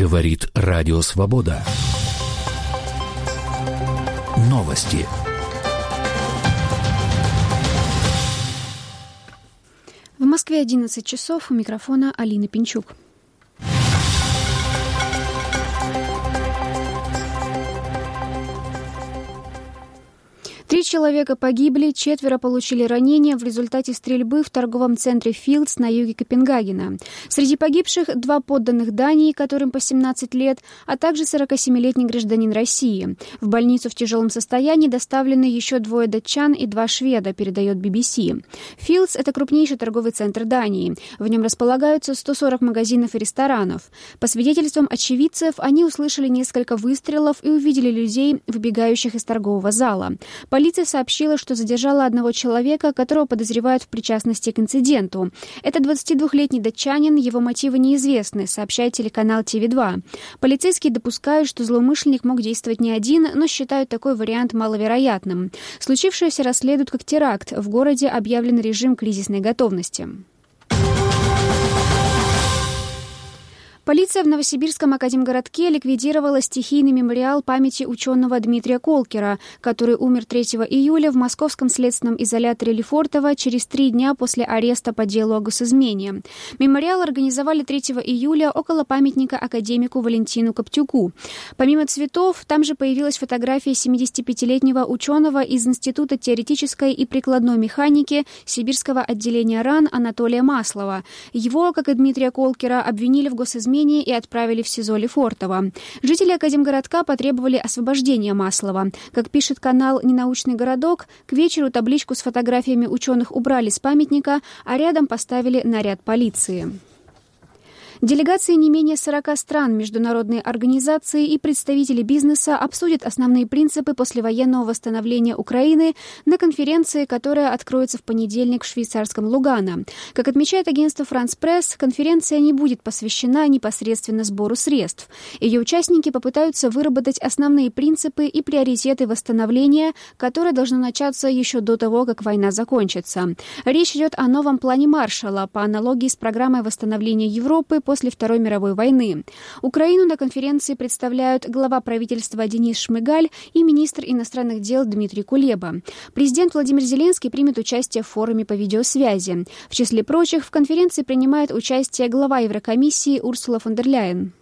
Говорит Радио Свобода. Новости. В Москве 11 часов. У микрофона Алина Пинчук. Три человека погибли, 4 получили ранения в результате стрельбы в торговом центре Филдс на юге Копенгагена. Среди погибших 2 подданных Дании, которым по 17 лет, а также 47-летний гражданин России. В больницу в тяжелом состоянии доставлены еще 2 датчан и 2 шведа, передает BBC. Филдс – это крупнейший торговый центр Дании. В нем располагаются 140 магазинов и ресторанов. По свидетельствам очевидцев, они услышали несколько выстрелов и увидели людей, выбегающих из торгового зала. Полиция сообщила, что задержала одного человека, которого подозревают в причастности к инциденту. Это 22-летний датчанин, его мотивы неизвестны, сообщает телеканал ТВ2. Полицейские допускают, что злоумышленник мог действовать не один, но считают такой вариант маловероятным. Случившееся расследуют как теракт. В городе объявлен режим кризисной готовности. Полиция в Новосибирском академгородке ликвидировала стихийный мемориал памяти ученого Дмитрия Колкера, который умер 3 июля в московском следственном изоляторе Лефортово через 3 дня после ареста по делу о госизмене. Мемориал организовали 3 июля около памятника академику Валентину Коптюку. Помимо цветов, там же появилась фотография 75-летнего ученого из Института теоретической и прикладной механики Сибирского отделения РАН Анатолия Маслова. Его, как и Дмитрия Колкера, обвинили в госизмене и отправили в СИЗО Лефортово. Жители академгородка потребовали освобождения Маслова. Как пишет канал «Ненаучный городок», к вечеру табличку с фотографиями ученых убрали с памятника, а рядом поставили наряд полиции. Делегации не менее 40 стран, международные организации и представители бизнеса обсудят основные принципы послевоенного восстановления Украины на конференции, которая откроется в понедельник в швейцарском Лугано. Как отмечает агентство «France Press», конференция не будет посвящена непосредственно сбору средств. Ее участники попытаются выработать основные принципы и приоритеты восстановления, которое должно начаться еще до того, как война закончится. Речь идет о новом плане Маршалла по аналогии с программой восстановления Европы после Второй мировой войны. Украину на конференции представляют глава правительства Денис Шмыгаль и министр иностранных дел Дмитрий Кулеба. Президент Владимир Зеленский примет участие в форуме по видеосвязи. В числе прочих в конференции принимает участие глава Еврокомиссии Урсула фон дер Ляйен.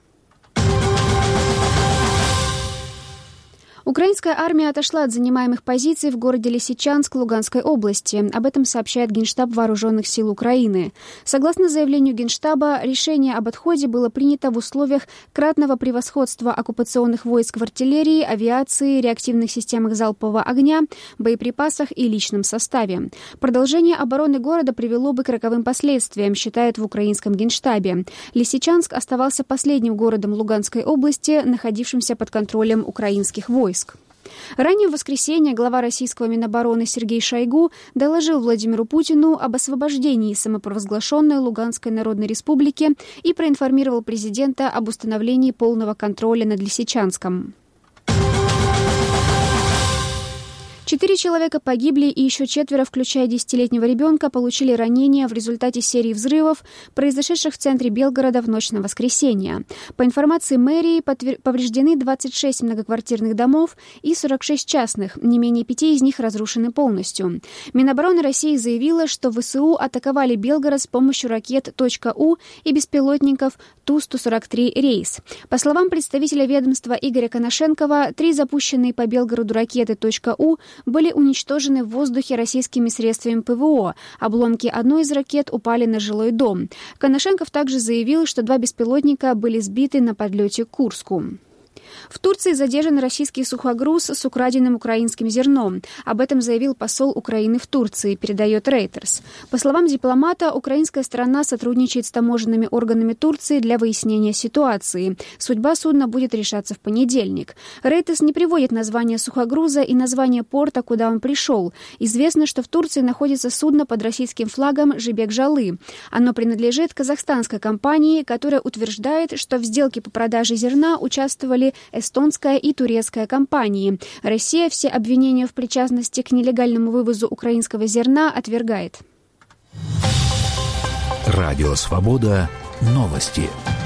Украинская армия отошла от занимаемых позиций в городе Лисичанск Луганской области. Об этом сообщает Генштаб Вооруженных сил Украины. Согласно заявлению Генштаба, решение об отходе было принято в условиях кратного превосходства оккупационных войск в артиллерии, авиации, реактивных системах залпового огня, боеприпасах и личном составе. Продолжение обороны города привело бы к роковым последствиям, считают в украинском Генштабе. Лисичанск оставался последним городом Луганской области, находившимся под контролем украинских войск. Ранее в воскресенье глава российского Минобороны Сергей Шойгу доложил Владимиру Путину об освобождении самопровозглашенной Луганской Народной Республики и проинформировал президента об установлении полного контроля над Лисичанском. 4 человека погибли и еще 4, включая 10-летнего ребенка, получили ранения в результате серии взрывов, произошедших в центре Белгорода в ночь на воскресенье. По информации мэрии, повреждены 26 многоквартирных домов и 46 частных, не менее 5 из них разрушены полностью. Минобороны России заявила, что ВСУ атаковали Белгород с помощью ракет .У и беспилотников Ту-143 «Рейс». По словам представителя ведомства Игоря Коношенкова, 3 запущенные по Белгороду ракеты .У были уничтожены в воздухе российскими средствами ПВО. Обломки одной из ракет упали на жилой дом. Коношенков также заявил, что 2 беспилотника были сбиты на подлете к Курску. В Турции задержан российский сухогруз с украденным украинским зерном. Об этом заявил посол Украины в Турции, передает Reuters. По словам дипломата, украинская сторона сотрудничает с таможенными органами Турции для выяснения ситуации. Судьба судна будет решаться в понедельник. Reuters не приводит название сухогруза и название порта, куда он пришел. Известно, что в Турции находится судно под российским флагом «Жибек-Жалы». Оно принадлежит казахстанской компании, которая утверждает, что в сделке по продаже зерна участвовали эстонская и турецкая компании. Россия все обвинения в причастности к нелегальному вывозу украинского зерна отвергает. Радио «Свобода». Новости.